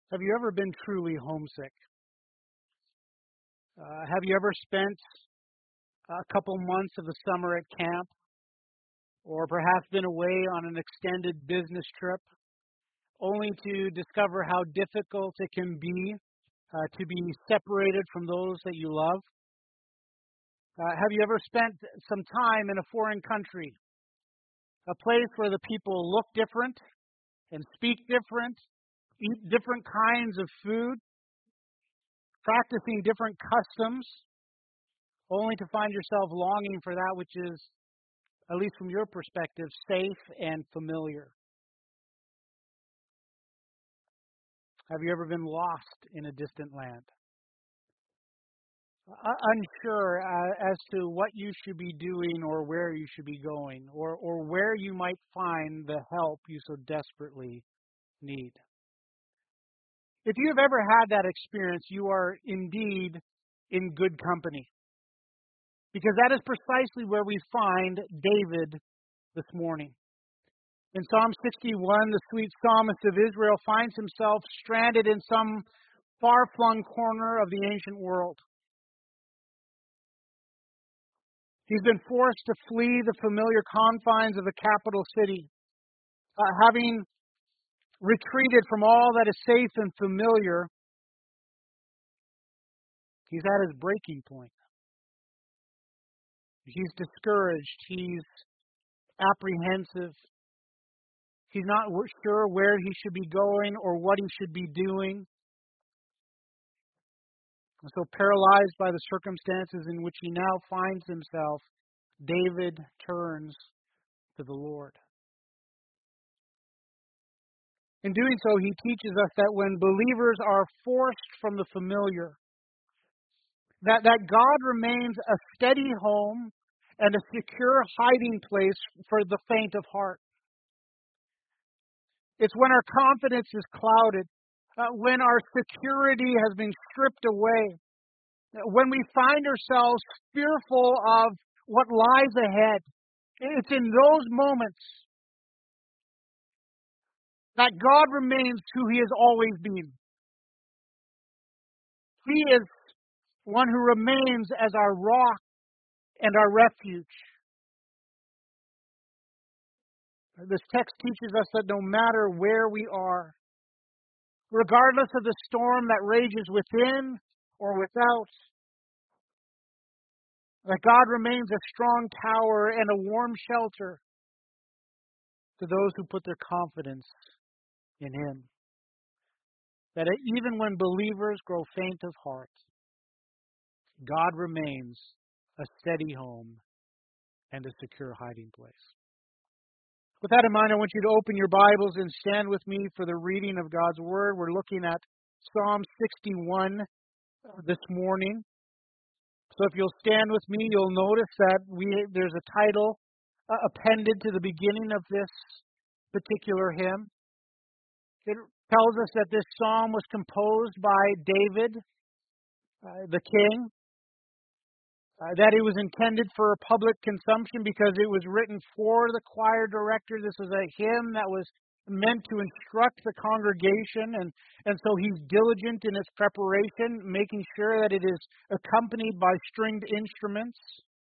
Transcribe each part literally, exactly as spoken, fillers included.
Have you ever been truly homesick? Uh, have you ever spent a couple months of the summer at camp, or perhaps been away on an extended business trip, only to discover how difficult it can be uh, to be separated from those that you love? Uh, have you ever spent some time in a foreign country, a place where the people look different and speak different, eat different kinds of food, practicing different customs, only to find yourself longing for that which is, at least from your perspective, safe and familiar? Have you ever been lost in a distant land? Uh, unsure uh, as to what you should be doing or where you should be going, or, or where you might find the help you so desperately need. If you have ever had that experience, you are indeed in good company, because that is precisely where we find David this morning. In Psalm sixty-one, the sweet psalmist of Israel finds himself stranded in some far-flung corner of the ancient world. He's been forced to flee the familiar confines of the capital city, uh, having retreated from all that is safe and familiar. He's at his breaking point. He's discouraged. He's apprehensive. He's not sure where he should be going or what he should be doing. And so, paralyzed by the circumstances in which he now finds himself, David turns to the Lord. In doing so, he teaches us that when believers are forced from the familiar, that, that God remains a steady home and a secure hiding place for the faint of heart. It's when our confidence is clouded, uh, when our security has been stripped away, when we find ourselves fearful of what lies ahead. It's in those moments that God remains who He has always been. He is one who remains as our rock and our refuge. This text teaches us that no matter where we are, regardless of the storm that rages within or without, that God remains a strong tower and a warm shelter to those who put their confidence in Him. That even when believers grow faint of heart, God remains a steady home and a secure hiding place. With that in mind, I want you to open your Bibles and stand with me for the reading of God's Word. We're looking at Psalm sixty-one this morning. So if you'll stand with me, you'll notice that we there's a title uh, appended to the beginning of this particular hymn. It tells us that this psalm was composed by David, uh, the king, uh, that it was intended for public consumption because it was written for the choir director. This was a hymn that was meant to instruct the congregation, and, and so he's diligent in its preparation, making sure that it is accompanied by stringed instruments.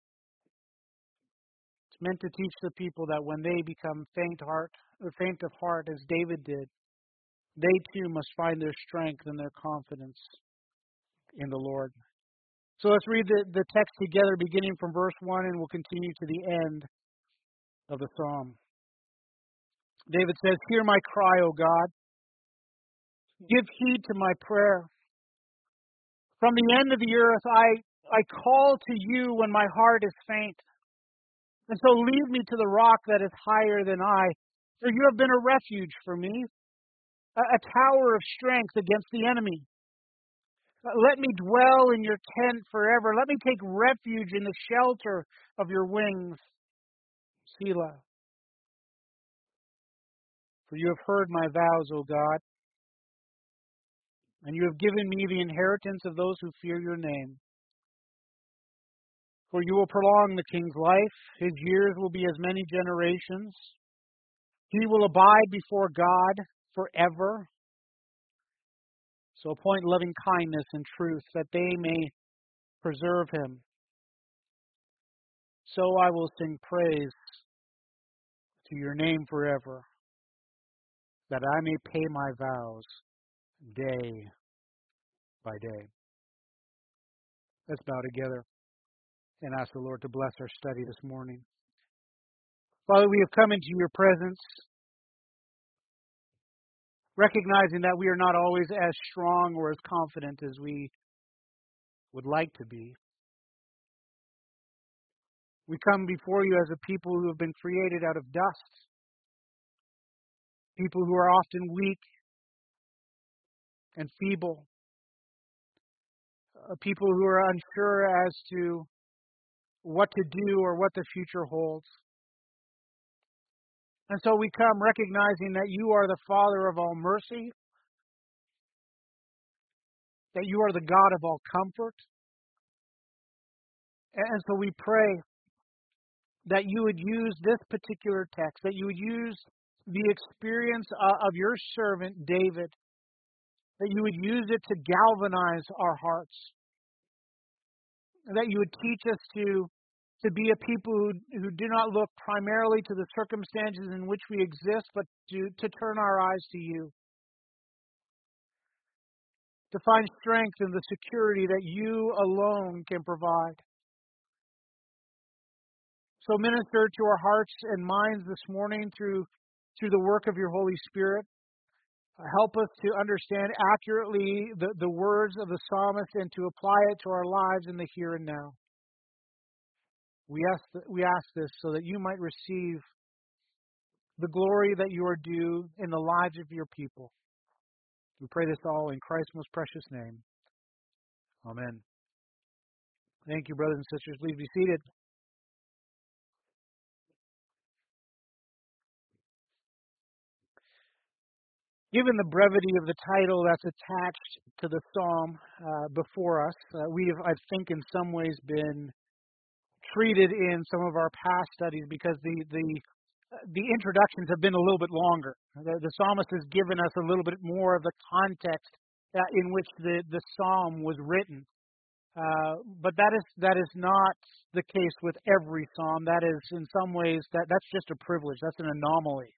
It's meant to teach the people that when they become faint heart, or faint of heart, as David did, they too must find their strength and their confidence in the Lord. So let's read the, the text together, beginning from verse one, and we'll continue to the end of the psalm. David says, "Hear my cry, O God. Give heed to my prayer. From the end of the earth I, I call to you when my heart is faint. And so lead me to the rock that is higher than I, for you have been a refuge for me, a, a tower of strength against the enemy. Let me dwell in your tent forever. Let me take refuge in the shelter of your wings. Selah. For you have heard my vows, O God, and you have given me the inheritance of those who fear your name. For you will prolong the king's life. His years will be as many generations. He will abide before God forever. So appoint loving kindness and truth that they may preserve him. So I will sing praise to your name forever, that I may pay my vows day by day. Let's bow together and ask the Lord to bless our study this morning. Father, we have come into your presence, recognizing that we are not always as strong or as confident as we would like to be. We come before you as a people who have been created out of dust, people who are often weak and feeble, uh, people who are unsure as to what to do or what the future holds. And so we come recognizing that you are the Father of all mercy, that you are the God of all comfort. And so we pray that you would use this particular text, that you would use the experience of your servant David, that you would use it to galvanize our hearts, and that you would teach us to, to be a people who, who do not look primarily to the circumstances in which we exist, but to, to turn our eyes to you, to find strength in the security that you alone can provide. So minister to our hearts and minds this morning through, through the work of your Holy Spirit. Help us to understand accurately the, the words of the psalmist and to apply it to our lives in the here and now. We ask, we ask this so that you might receive the glory that you are due in the lives of your people. We pray this all in Christ's most precious name. Amen. Thank you, brothers and sisters. Please be seated. Given the brevity of the title that's attached to the psalm uh, before us, uh, we have, I think, in some ways been treated in some of our past studies because the the the introductions have been a little bit longer. The, the psalmist has given us a little bit more of the context uh, in which the, the psalm was written. Uh, but that is that is not the case with every psalm. That is, in some ways, that that's just a privilege. That's an anomaly.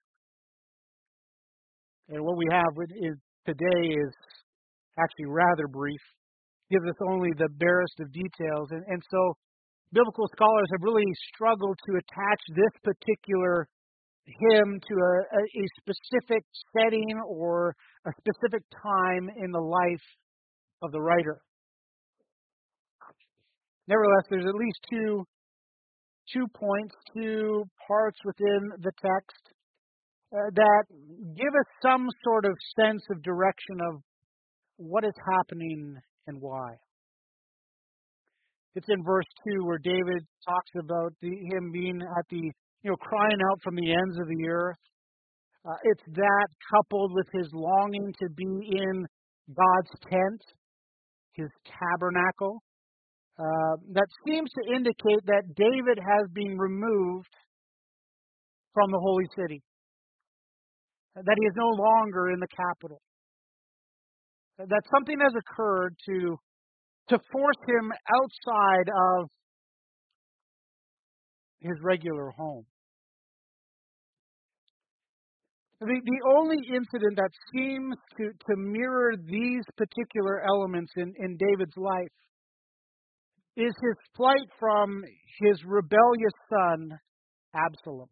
And what we have is, today is actually rather brief. Gives us only the barest of details, and and so biblical scholars have really struggled to attach this particular hymn to a, a, a specific setting or a specific time in the life of the writer. Nevertheless, there's at least two two points, two parts within the text uh, that give us some sort of sense of direction of what is happening and why. It's in verse two where David talks about the, him being at the, you know, crying out from the ends of the earth. Uh, it's that coupled with his longing to be in God's tent, his tabernacle, uh, that seems to indicate that David has been removed from the holy city, that he is no longer in the capital, that something has occurred to to force him outside of his regular home. The, the only incident that seems to, to mirror these particular elements in, in David's life is his flight from his rebellious son, Absalom.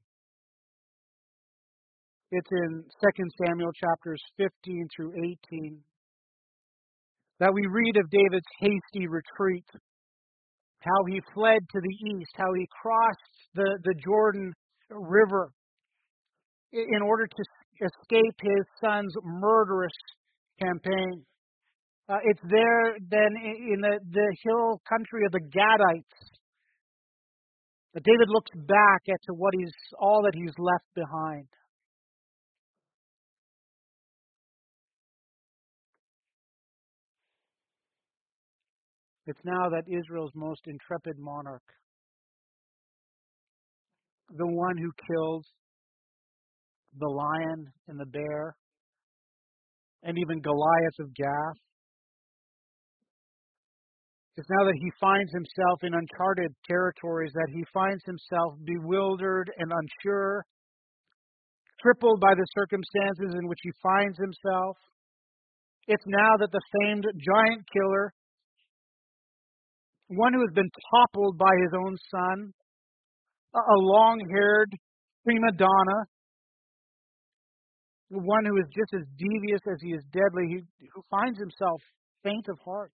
It's in Second Samuel chapters fifteen through eighteen that we read of David's hasty retreat, how he fled to the east, how he crossed the, the Jordan River in order to escape his son's murderous campaign. Uh, it's there then in the, the hill country of the Gadites that David looks back at to what he's all that he's left behind. It's now that Israel's most intrepid monarch, the one who killed the lion and the bear, and even Goliath of Gath, It's now that he finds himself in uncharted territories, that he finds himself bewildered and unsure, crippled by the circumstances in which he finds himself. It's now that the famed giant killer, one who has been toppled by his own son, a long-haired prima donna, one who is just as devious as he is deadly, who finds himself faint of heart.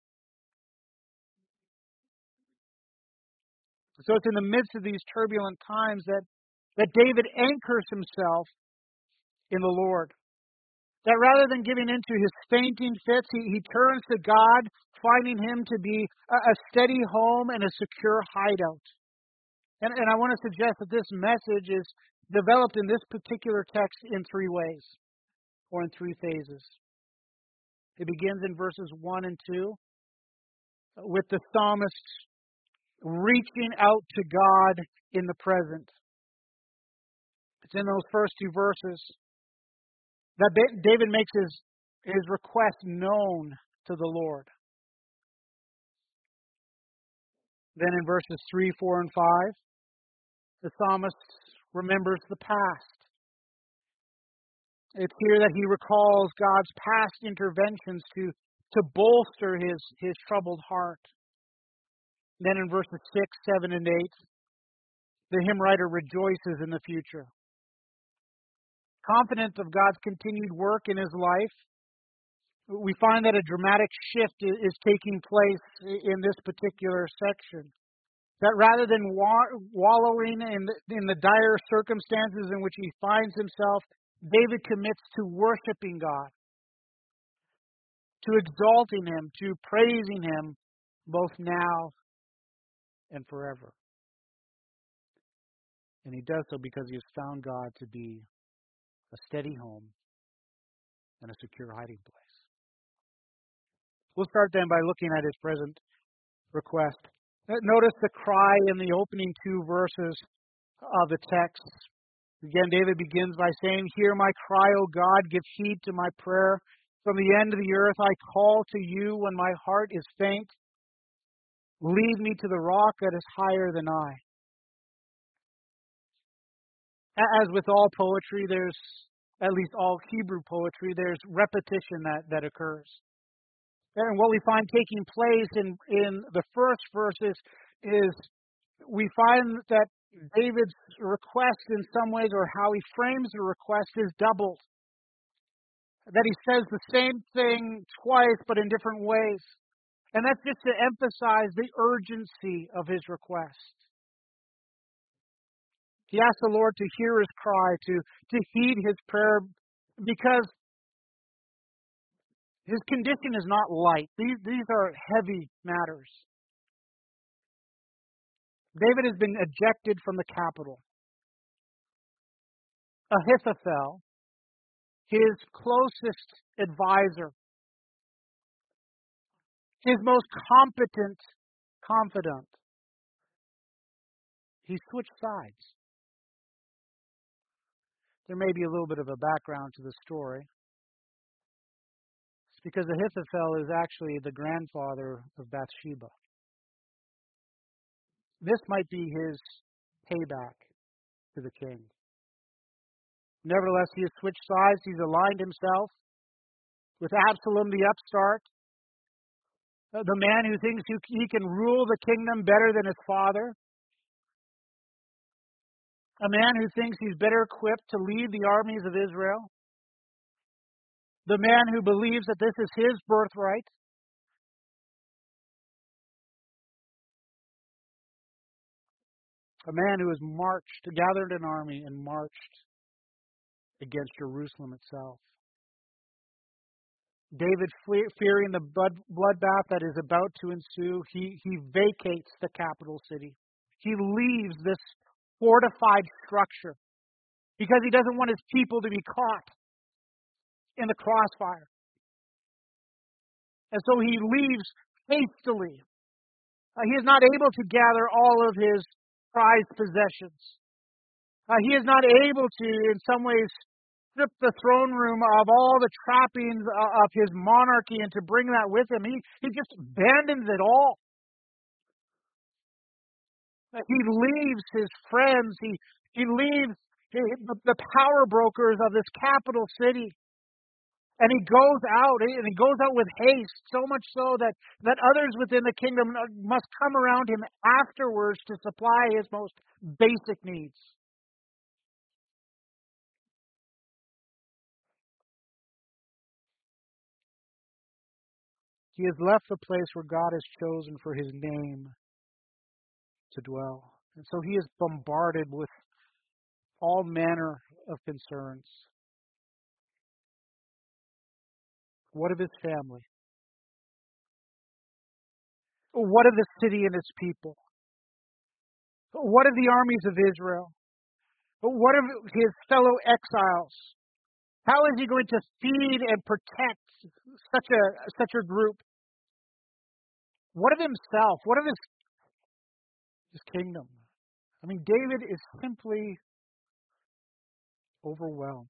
So it's in the midst of these turbulent times that, that David anchors himself in the Lord. That rather than giving into his fainting fits, he, he turns to God, finding him to be a, a steady home and a secure hideout. And, and I want to suggest that this message is developed in this particular text in three ways, or in three phases. It begins in verses one and two, with the psalmist reaching out to God in the present. It's in those first two verses that David makes his, his request known to the Lord. Then in verses three, four, and five, the psalmist remembers the past. It's here that he recalls God's past interventions to, to bolster his, his troubled heart. Then in verses six, seven, and eight, the hymn writer rejoices in the future. Confident of God's continued work in his life, we find that a dramatic shift is taking place in this particular section. That rather than wallowing in the, in the dire circumstances in which he finds himself, David commits to worshiping God, to exalting him, to praising him, both now and forever. And he does so because he has found God to be a steady home and a secure hiding place. We'll start then by looking at his present request. Notice the cry in the opening two verses of the text. Again, David begins by saying, "Hear my cry, O God, give heed to my prayer. From the end of the earth I call to you when my heart is faint. Lead me to the rock that is higher than I." As with all poetry, there's, at least all Hebrew poetry, there's repetition that, that occurs. And what we find taking place in, in the first verses is we find that David's request in some ways, or how he frames the request, is doubled. That he says the same thing twice, but in different ways. And that's just to emphasize the urgency of his request. He asks the Lord to hear his cry, to, to heed his prayer, because his condition is not light. These, these are heavy matters. David has been ejected from the capital. Ahithophel, his closest advisor, his most competent confidant, he switched sides. There may be a little bit of a background to the story. It's because Ahithophel is actually the grandfather of Bathsheba. This might be his payback to the king. Nevertheless, he has switched sides. He's aligned himself with Absalom the upstart, the man who thinks he can rule the kingdom better than his father, a man who thinks he's better equipped to lead the armies of Israel, the man who believes that this is his birthright. A man who has marched, gathered an army and marched against Jerusalem itself. David, fearing the blood, bloodbath that is about to ensue, he, he vacates the capital city. He leaves this fortified structure because he doesn't want his people to be caught in the crossfire. And so he leaves hastily. Uh, he is not able to gather all of his prized possessions. Uh, he is not able to, in some ways, strip the throne room of all the trappings of his monarchy and to bring that with him. He, he just abandons it all. He leaves his friends. He, he leaves the power brokers of this capital city. And he goes out, and he goes out with haste, so much so that, that others within the kingdom must come around him afterwards to supply his most basic needs. He has left the place where God has chosen for his name to dwell. And so he is bombarded with all manner of concerns. What of his family? What of the city and its people? What of the armies of Israel? What of his fellow exiles? How is he going to feed and protect such a such a group? What of himself? What of his his kingdom? I mean, David is simply overwhelmed.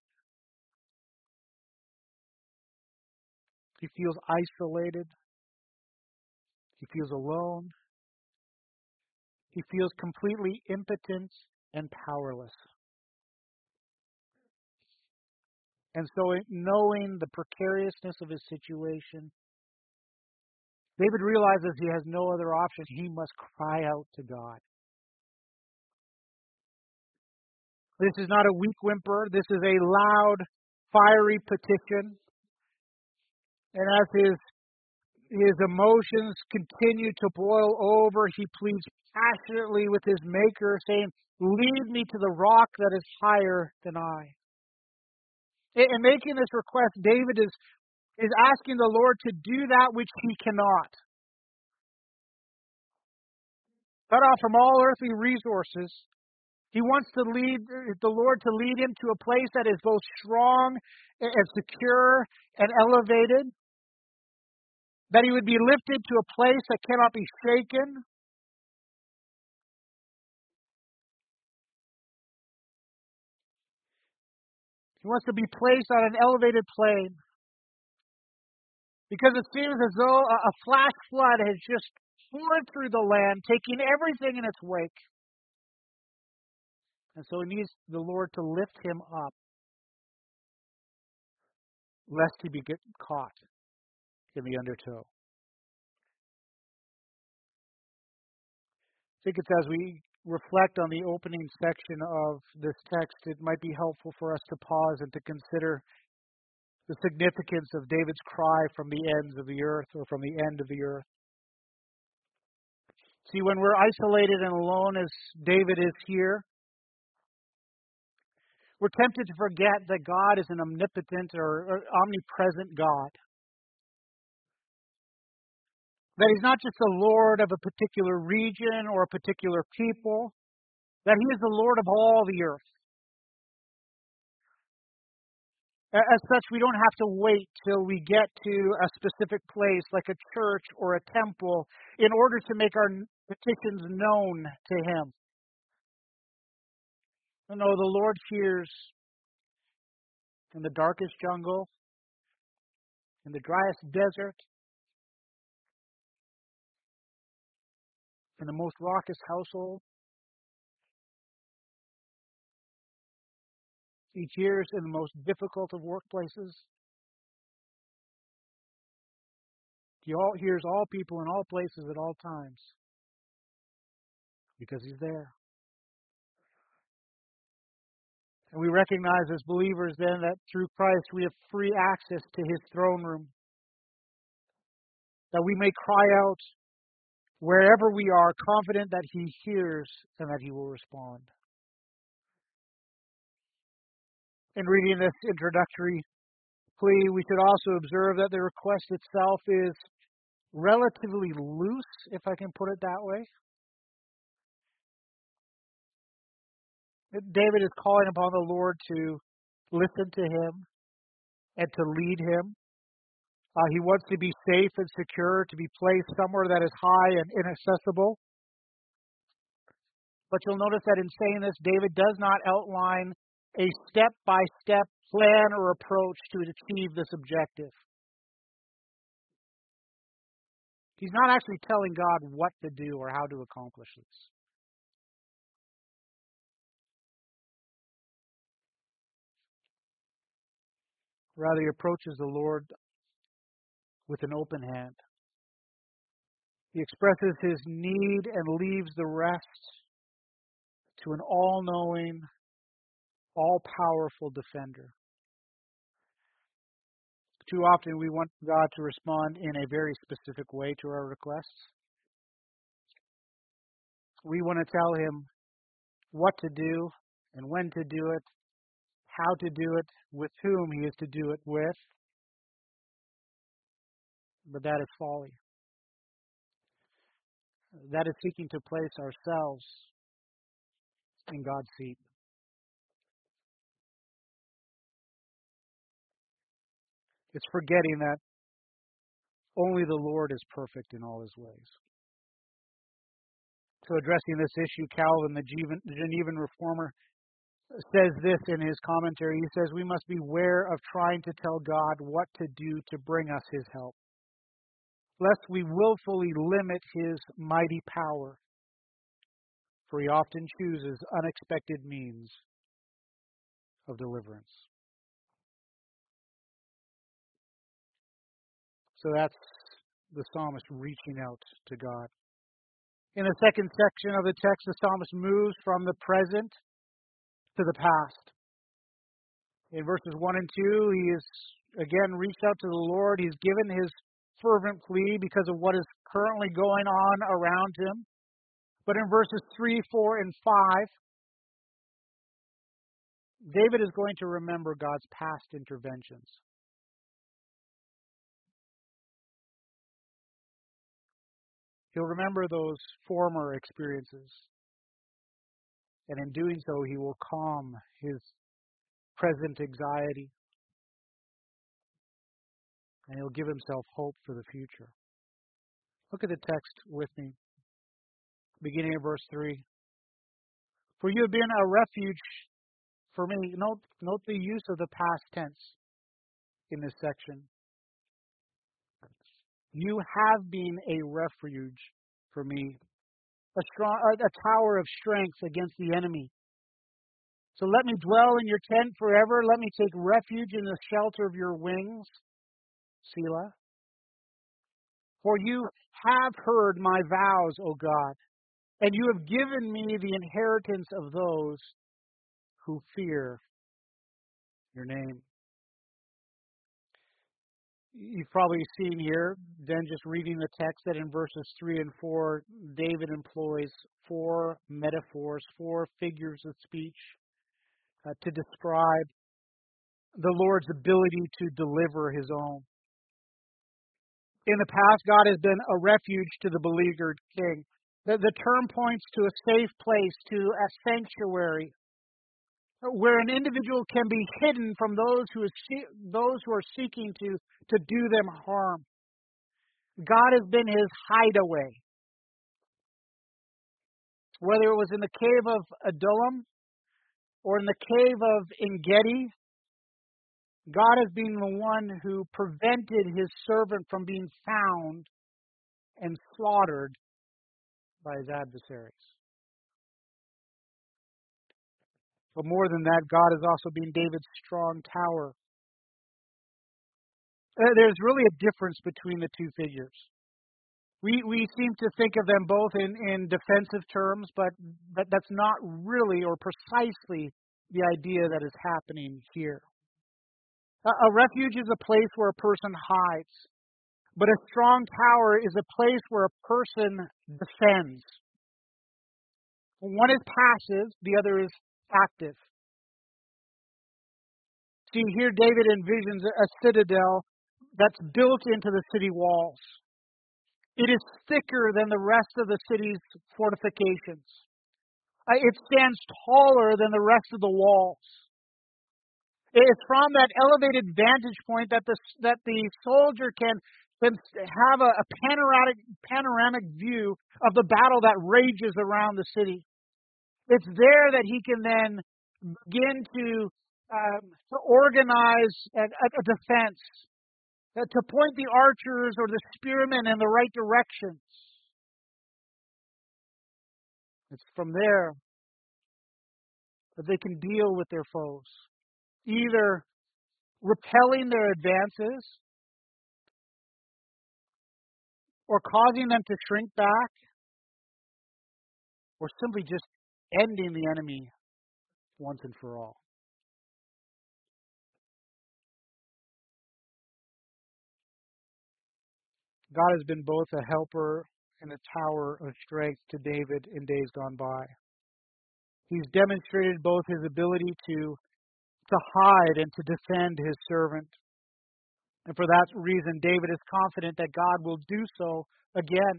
He feels isolated. He feels alone. He feels completely impotent and powerless. And so, knowing the precariousness of his situation, David realizes he has no other option. He must cry out to God. This is not a weak whimper. This is a loud, fiery petition. And as his, his emotions continue to boil over, he pleads passionately with his Maker, saying, "Lead me to the rock that is higher than I." In making this request, David is, is asking the Lord to do that which he cannot. Cut off from all earthly resources, he wants to lead the Lord to lead him to a place that is both strong and secure and elevated, that he would be lifted to a place that cannot be shaken. He wants to be placed on an elevated plane, because it seems as though a flash flood has just poured through the land, taking everything in its wake. And so he needs the Lord to lift him up, lest he be get caught in the undertow. I think it's as we reflect on the opening section of this text, it might be helpful for us to pause and to consider the significance of David's cry from the ends of the earth, or from the end of the earth. See, when we're isolated and alone, as David is here, we're tempted to forget that God is an omnipotent or, or omnipresent God. That He's not just the Lord of a particular region or a particular people, that He is the Lord of all the earth. As such, we don't have to wait till we get to a specific place like a church or a temple in order to make our petitions known to Him. No, the Lord hears in the darkest jungle, in the driest desert, in the most raucous household. He hears in the most difficult of workplaces. He all, hears all people in all places at all times, because He's there. And we recognize as believers then that through Christ we have free access to His throne room, that we may cry out wherever we are, confident that He hears and that He will respond. In reading this introductory plea, we should also observe that the request itself is relatively loose, if I can put it that way. David is calling upon the Lord to listen to him and to lead him. Uh, he wants to be safe and secure, to be placed somewhere that is high and inaccessible. But you'll notice that in saying this, David does not outline a step-by-step plan or approach to achieve this objective. He's not actually telling God what to do or how to accomplish this. Rather, he approaches the Lord with an open hand. He expresses his need and leaves the rest to an all-knowing, all-powerful defender. Too often we want God to respond in a very specific way to our requests. We want to tell him what to do and when to do it, how to do it, with whom he is to do it with. But that is folly. That is seeking to place ourselves in God's seat. It's forgetting that only the Lord is perfect in all his ways. So addressing this issue, Calvin, the Genevan reformer, says this in his commentary. He says, we must beware of trying to tell God what to do to bring us his help, lest we willfully limit his mighty power, for he often chooses unexpected means of deliverance. So that's the psalmist reaching out to God. In the second section of the text, the psalmist moves from the present to the past. In verses one and two, he has again reached out to the Lord. He's given his fervent plea because of what is currently going on around him. But in verses three, four, and five, David is going to remember God's past interventions. He'll remember those former experiences. And in doing so, he will calm his present anxiety. And he'll give himself hope for the future. Look at the text with me, beginning of verse three. For you have been a refuge for me. Note, note the use of the past tense in this section. You have been a refuge for me, a strong, a tower of strength against the enemy. So let me dwell in your tent forever. Let me take refuge in the shelter of your wings, Selah. For you have heard my vows, O God, and you have given me the inheritance of those who fear your name. You've probably seen here, then just reading the text, that in verses three and four, David employs four metaphors, four figures of speech uh, to describe the Lord's ability to deliver his own. In the past, God has been a refuge to the beleaguered king. The, the term points to a safe place, to a sanctuary, where an individual can be hidden from those who, is, those who are seeking to, to do them harm. God has been his hideaway. Whether it was in the cave of Adullam or in the cave of Engedi, God has been the one who prevented his servant from being found and slaughtered by his adversaries. But more than that, God has also been David's strong tower. There's really a difference between the two figures. We we seem to think of them both in, in defensive terms, but, but that's not really or precisely the idea that is happening here. A, a refuge is a place where a person hides, but a strong tower is a place where a person defends. One is passive, the other is active. See, here David envisions a citadel that's built into the city walls. It is thicker than the rest of the city's fortifications. It stands taller than the rest of the walls. It's from that elevated vantage point that the that the soldier can, can have a, a panoramic panoramic view of the battle that rages around the city. It's there that he can then begin to um, to organize a, a a defense, uh, to point the archers or the spearmen in the right directions. It's from there that they can deal with their foes, either repelling their advances or causing them to shrink back, or simply just ending the enemy once and for all. God has been both a helper and a tower of strength to David in days gone by. He's demonstrated both his ability to, to hide and to defend his servant. And for that reason, David is confident that God will do so again.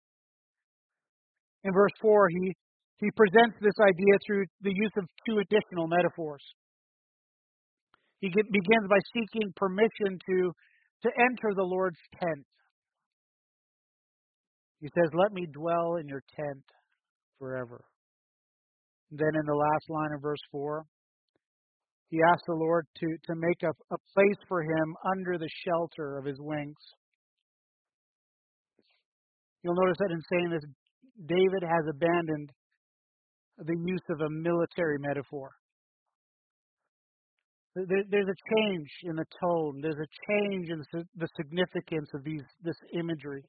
In verse four, he, he presents this idea through the use of two additional metaphors. He get, begins by seeking permission to, to enter the Lord's tent. He says, "Let me dwell in your tent forever." Then in the last line of verse four, he asks the Lord to, to make a, a place for him under the shelter of his wings. You'll notice that in saying this, David has abandoned the use of a military metaphor. There, there's a change in the tone. There's a change in the significance of these this imagery.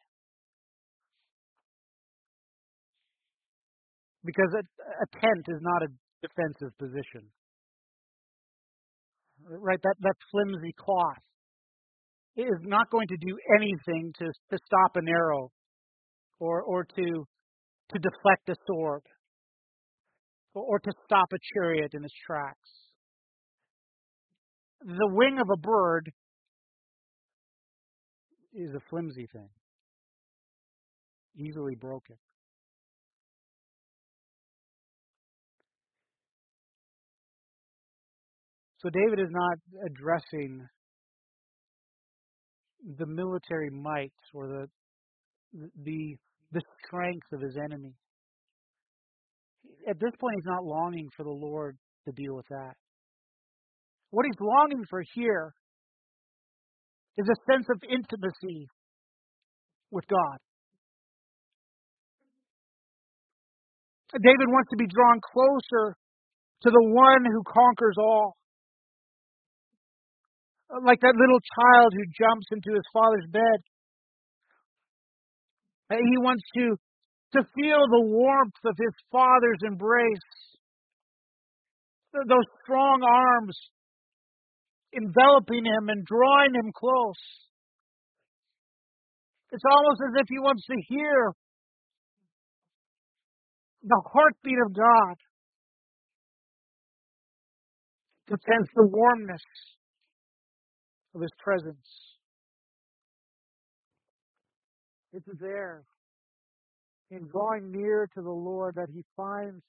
Because a, a tent is not a defensive position. Right? That, that flimsy cloth is not going to do anything to, to stop an arrow or, or to, to deflect a sword or, or to stop a chariot in its tracks. The wing of a bird is a flimsy thing, easily broken. So David is not addressing the military might or the the the strength of his enemy. At this point, he's not longing for the Lord to deal with that. What he's longing for here is a sense of intimacy with God. David wants to be drawn closer to the one who conquers all. Like that little child who jumps into his father's bed. He wants to, to feel the warmth of his father's embrace. Those strong arms enveloping him and drawing him close. It's almost as if he wants to hear the heartbeat of God, to sense the warmness of his presence. It's there, in drawing near to the Lord, that he finds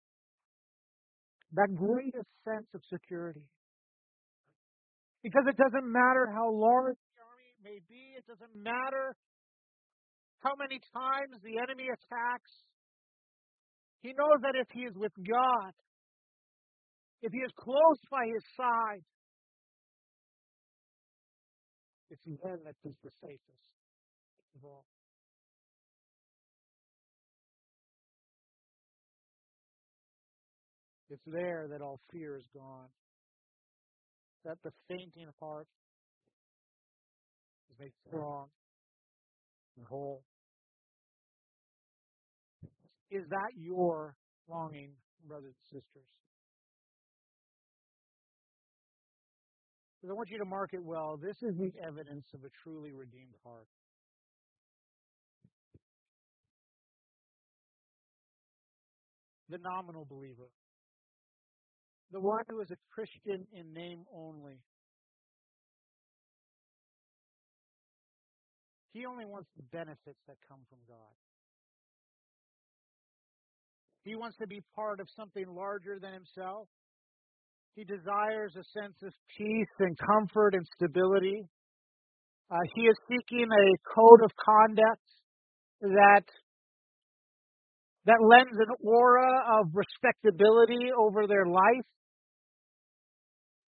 that greatest sense of security. Because it doesn't matter how large the army may be, it doesn't matter how many times the enemy attacks. He knows that if he is with God, if he is close by his side, it's then that he's the safest of all. It's there that all fear is gone. That the fainting heart is made strong and whole. Is that your longing, brothers and sisters? Because I want you to mark it well. This is the evidence of a truly redeemed heart. The nominal believer. The one who is a Christian in name only. He only wants the benefits that come from God. He wants to be part of something larger than himself. He desires a sense of peace and comfort and stability. Uh, he is seeking a code of conduct that that lends an aura of respectability over their life.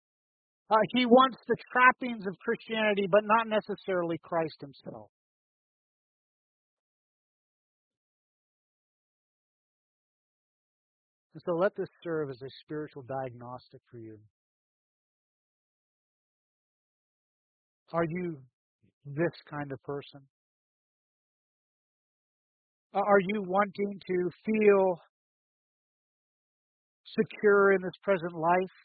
Uh, he wants the trappings of Christianity, but not necessarily Christ himself. And so let this serve as a spiritual diagnostic for you. Are you this kind of person? Uh, Are you wanting to feel secure in this present life,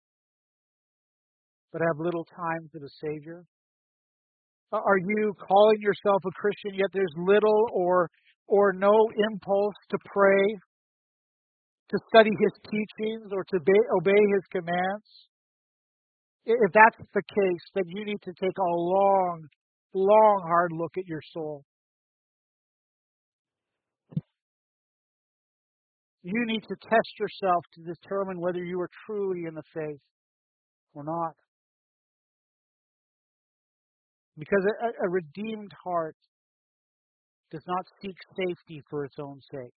but have little time for the Savior? Uh, Are you calling yourself a Christian, yet there's little or or no impulse to pray, to study His teachings, or to obey, obey His commands? I- If that's the case, then you need to take a long, long, hard look at your soul. You need to test yourself to determine whether you are truly in the faith or not. Because a, a redeemed heart does not seek safety for its own sake.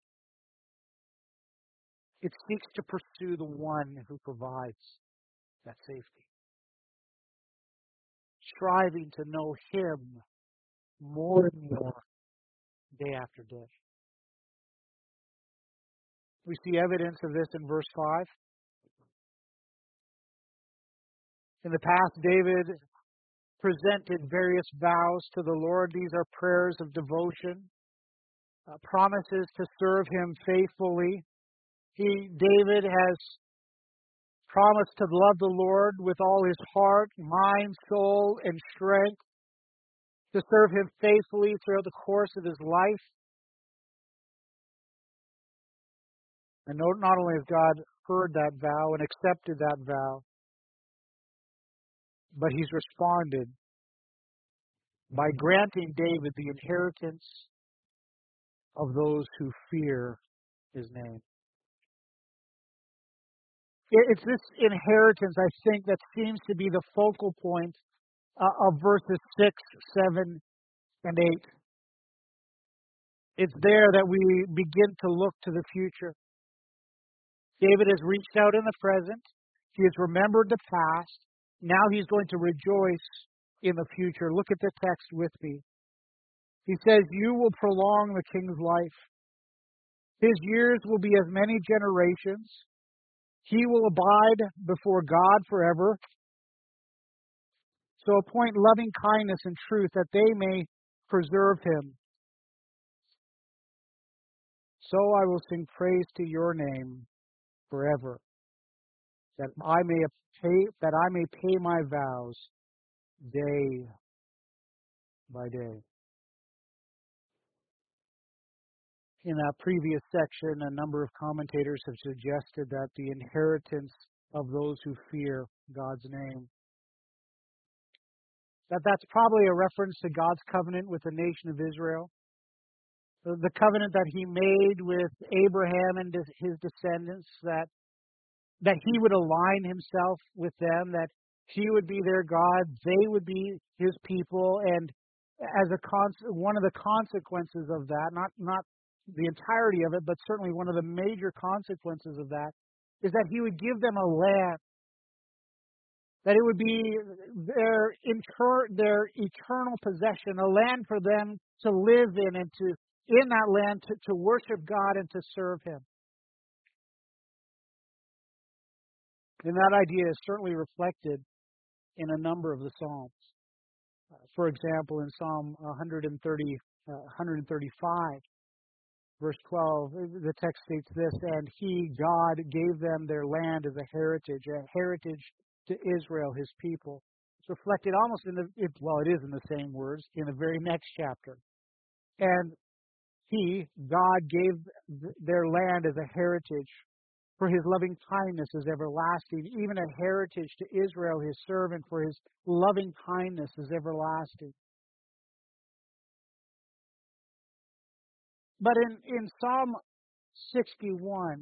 It seeks to pursue the one who provides that safety. Striving to know Him more and more day after day. We see evidence of this in verse five. In the past, David presented various vows to the Lord. These are prayers of devotion, uh, promises to serve Him faithfully. He, David, has promised to love the Lord with all his heart, mind, soul, and strength, to serve Him faithfully throughout the course of his life. And not not only has God heard that vow and accepted that vow, but He's responded by granting David the inheritance of those who fear His name. It's this inheritance, I think, that seems to be the focal point uh, of verses six, seven, and eight. It's there that we begin to look to the future. David has reached out in the present. He has remembered the past. Now he's going to rejoice in the future. Look at the text with me. He says, "You will prolong the king's life. His years will be as many generations. He will abide before God forever. So appoint loving kindness and truth that they may preserve him. So I will sing praise to your name forever, that I may pay that I may pay my vows day by day." In that previous section, a number of commentators have suggested that the inheritance of those who fear God's name, that that's probably a reference to God's covenant with the nation of Israel, the the covenant that He made with Abraham and his descendants, that that He would align Himself with them, that He would be their God, they would be His people, and as a con- one of the consequences of that, not not the entirety of it, but certainly one of the major consequences of that, is that He would give them a land, that it would be their inter- their eternal possession, a land for them to live in, and to in that land to, to worship God and to serve Him. And that idea is certainly reflected in a number of the Psalms. Uh, for example, in Psalm one thirty, uh, one thirty-five, verse twelve, the text states this: "And He, God, gave them their land as a heritage, a heritage to Israel, His people." It's reflected almost in the, it, well, it is in the same words, in the very next chapter. "And He, God, gave th- their land as a heritage, for His loving kindness is everlasting, even a heritage to Israel, His servant, for His loving kindness is everlasting." But in, in Psalm sixty-one,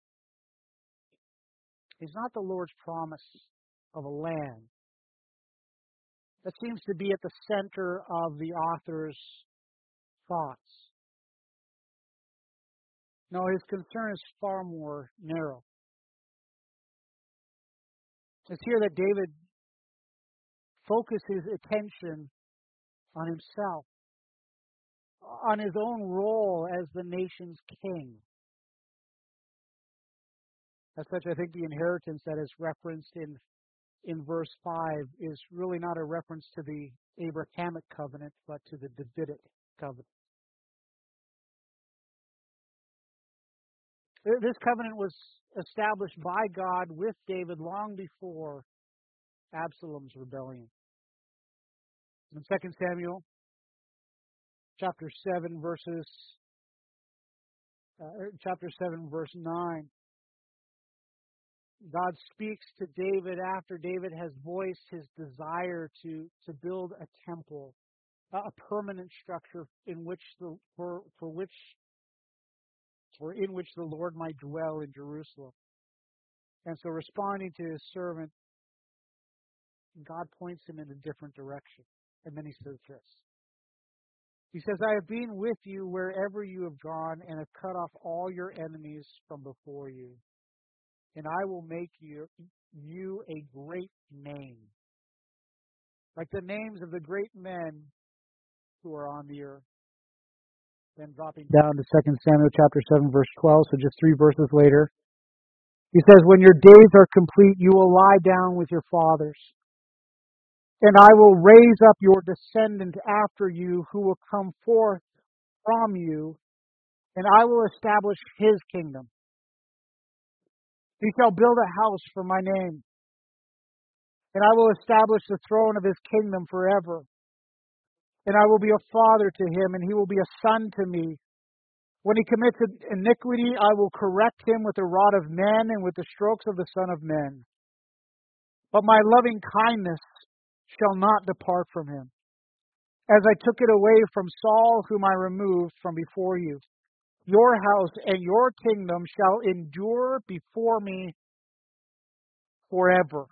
is not the Lord's promise of a land that seems to be at the center of the author's thoughts. No, his concern is far more narrow. It's here that David focus his attention on himself, on his own role as the nation's king. As such, I think the inheritance that is referenced in, in verse five is really not a reference to the Abrahamic covenant, but to the Davidic covenant. This covenant was established by God with David long before Absalom's rebellion. In Second Samuel chapter seven, verses uh, chapter seven, verse nine, God speaks to David after David has voiced his desire to, to build a temple, a permanent structure in which the for for which or in which the Lord might dwell in Jerusalem. And so, responding to his servant, God points him in a different direction. And then he says this. He says, I have been with you wherever you have gone and have cut off all your enemies from before you. And I will make you, you a great name, like the names of the great men who are on the earth. Then dropping down to Second Samuel chapter seven, verse twelve, so just three verses later, he says, when your days are complete, you will lie down with your fathers. And I will raise up your descendant after you who will come forth from you, and I will establish his kingdom. He shall build a house for my name, and I will establish the throne of his kingdom forever. And I will be a father to him, and he will be a son to me. When he commits iniquity, I will correct him with the rod of men and with the strokes of the Son of Men. But my loving kindness shall not depart from him, as I took it away from Saul, whom I removed from before you. Your house and your kingdom shall endure before me forever.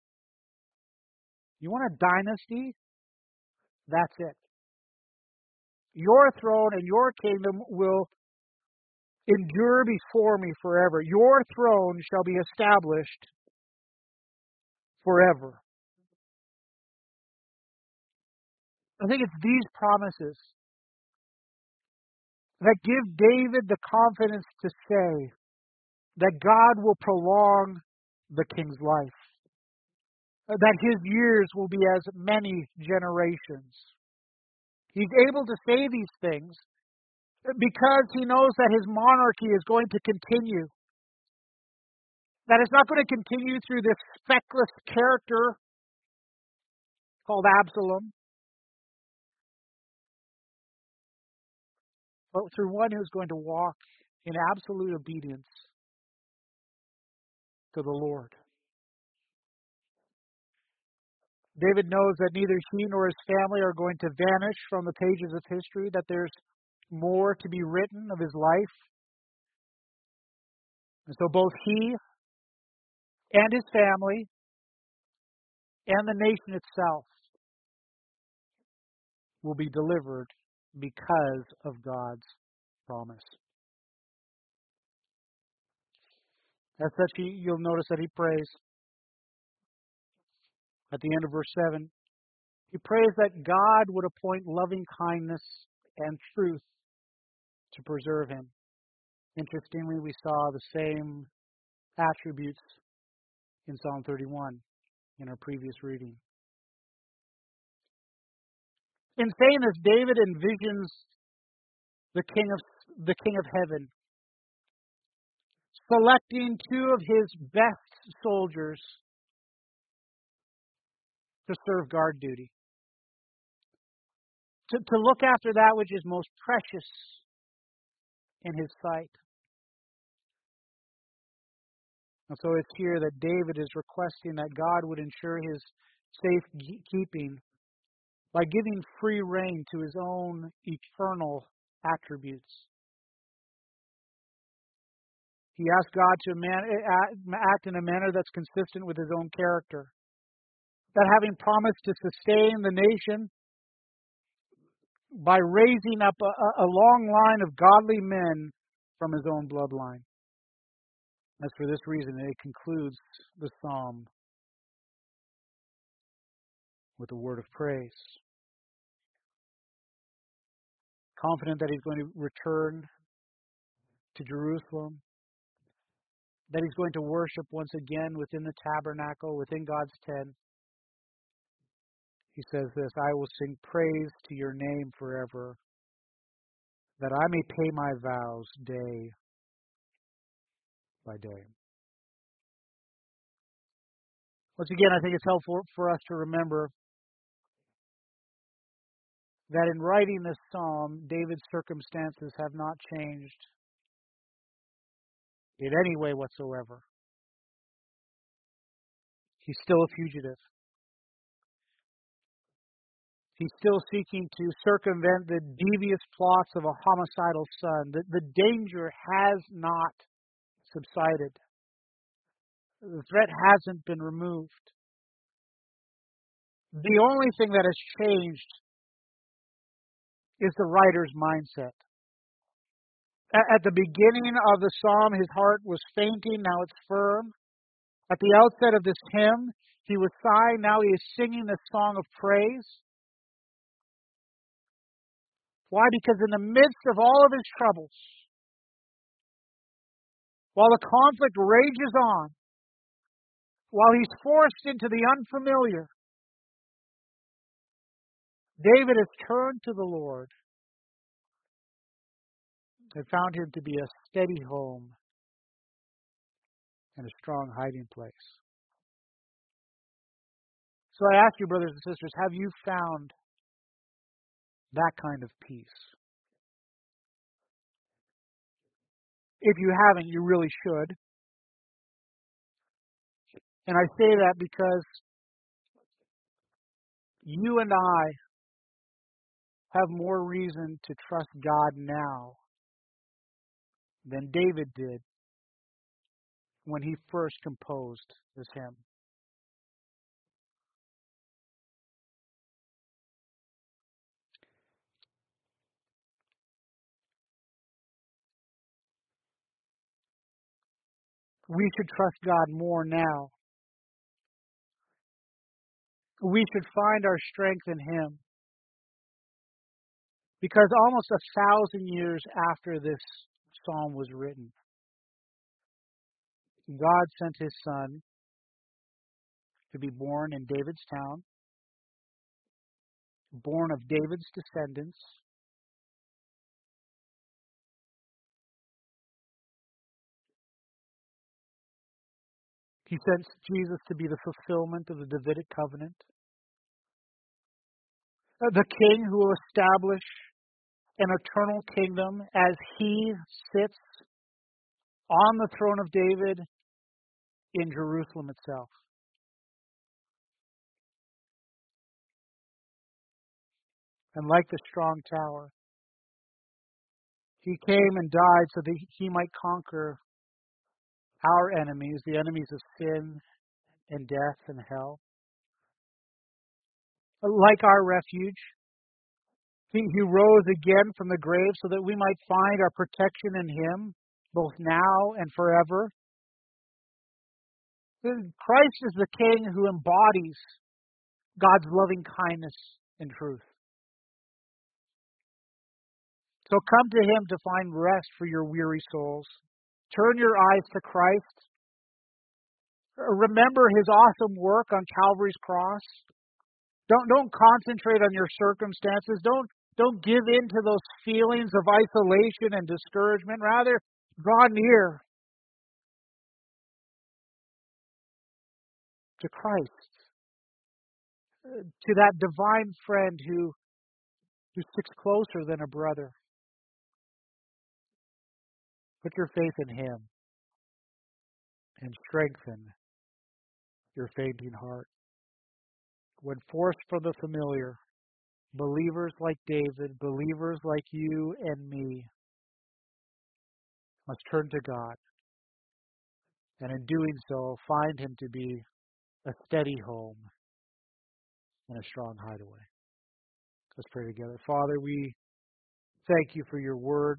You want a dynasty? That's it. Your throne and your kingdom will endure before me forever. Your throne shall be established forever. I think it's these promises that give David the confidence to say that God will prolong the king's life, that his years will be as many generations. He's able to say these things because he knows that his monarchy is going to continue, that it's not going to continue through this feckless character called Absalom, but through one who's going to walk in absolute obedience to the Lord. David knows that neither he nor his family are going to vanish from the pages of history, that there's more to be written of his life. And so both he and his family and the nation itself will be delivered because of God's promise. As such, he, you'll notice that he prays at the end of verse seven. He prays that God would appoint loving kindness and truth to preserve him. Interestingly, we saw the same attributes in Psalm thirty-one in our previous reading. In saying this, David envisions the king of the king of heaven selecting two of his best soldiers to serve guard duty, to, to look after that which is most precious in his sight. And so it's here that David is requesting that God would ensure his safe keeping by giving free rein to his own eternal attributes. He asks God to man, act in a manner that's consistent with his own character. That having promised to sustain the nation by raising up a, a long line of godly men from his own bloodline. As for this reason, it concludes the psalm with a word of praise. Confident that he's going to return to Jerusalem, that he's going to worship once again within the tabernacle, within God's tent. He says this, I will sing praise to your name forever, that I may pay my vows day by day. Once again, I think it's helpful for us to remember that in writing this psalm, David's circumstances have not changed in any way whatsoever. He's still a fugitive. He's still seeking to circumvent the devious plots of a homicidal son. The, the danger has not subsided. The threat hasn't been removed. The only thing that has changed is the writer's mindset. At the beginning of the psalm, his heart was fainting, now it's firm. At the outset of this hymn, he was sighing, now he is singing this song of praise. Why? Because in the midst of all of his troubles, while the conflict rages on, while he's forced into the unfamiliar, David has turned to the Lord and found him to be a steady home and a strong hiding place. So I ask you, brothers and sisters, have you found that kind of peace? If you haven't, you really should. And I say that because you and I have more reason to trust God now than David did when he first composed this hymn. We should trust God more now. We should find our strength in Him. Because almost a thousand years after this psalm was written, God sent His Son to be born in David's town, born of David's descendants. He sent Jesus to be the fulfillment of the Davidic covenant. The King who will establish an eternal kingdom as He sits on the throne of David in Jerusalem itself. And like the strong tower, He came and died so that He might conquer our enemies, the enemies of sin and death and hell. Like our refuge, He, he rose again from the grave so that we might find our protection in Him, both now and forever. Christ is the King who embodies God's loving kindness and truth. So come to Him to find rest for your weary souls. Turn your eyes to Christ. Remember His awesome work on Calvary's cross. Don't, don't concentrate on your circumstances. Don't, don't give in to those feelings of isolation and discouragement. Rather, draw near to Christ, to that divine friend who, who sticks closer than a brother. Put your faith in Him and strengthen your fainting heart. When forced from the familiar, believers like David, believers like you and me, must turn to God, and in doing so, find Him to be a steady home and a strong hideaway. Let's pray together. Father, we thank You for Your word.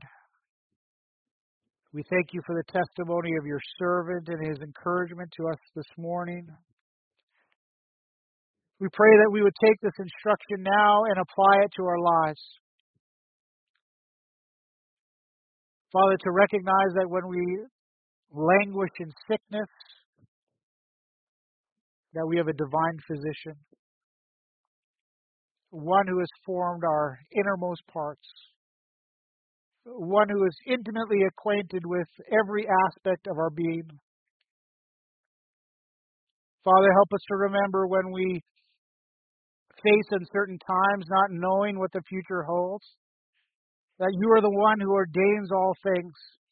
We thank You for the testimony of Your servant and his encouragement to us this morning. We pray that we would take this instruction now and apply it to our lives. Father, to recognize that when we languish in sickness, that we have a divine physician, one who has formed our innermost parts, one who is intimately acquainted with every aspect of our being. Father, help us to remember when we face uncertain times, not knowing what the future holds, that you are the one who ordains all things,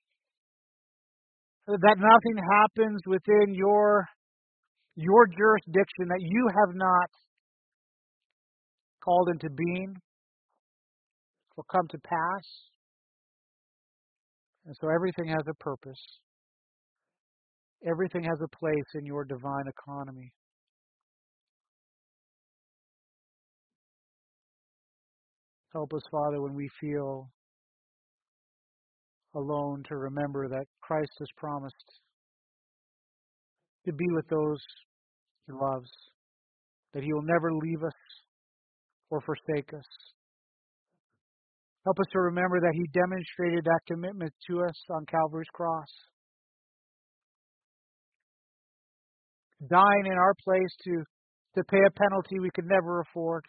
that nothing happens within your, your jurisdiction that you have not called into being will come to pass. And so everything has a purpose. Everything has a place in your divine economy. Help us, Father, when we feel alone, to remember that Christ has promised to be with those he loves, that he will never leave us or forsake us. Help us to remember that he demonstrated that commitment to us on Calvary's cross, dying in our place to, to pay a penalty we could never afford,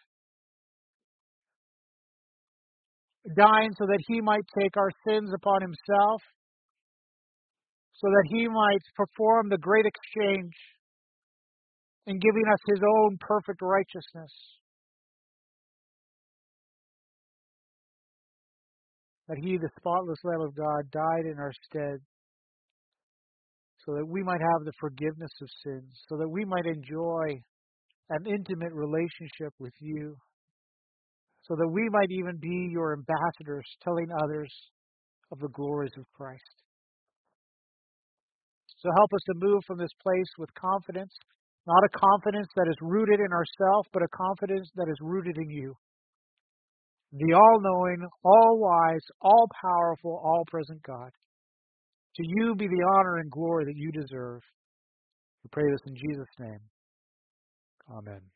dying so that he might take our sins upon himself, so that he might perform the great exchange in giving us his own perfect righteousness, that he, the spotless Lamb of God, died in our stead, so that we might have the forgiveness of sins, so that we might enjoy an intimate relationship with you, so that we might even be your ambassadors, telling others of the glories of Christ. So help us to move from this place with confidence, not a confidence that is rooted in ourselves, but a confidence that is rooted in you, the all-knowing, all-wise, all-powerful, all-present God. To you be the honor and glory that you deserve. We pray this in Jesus' name. Amen.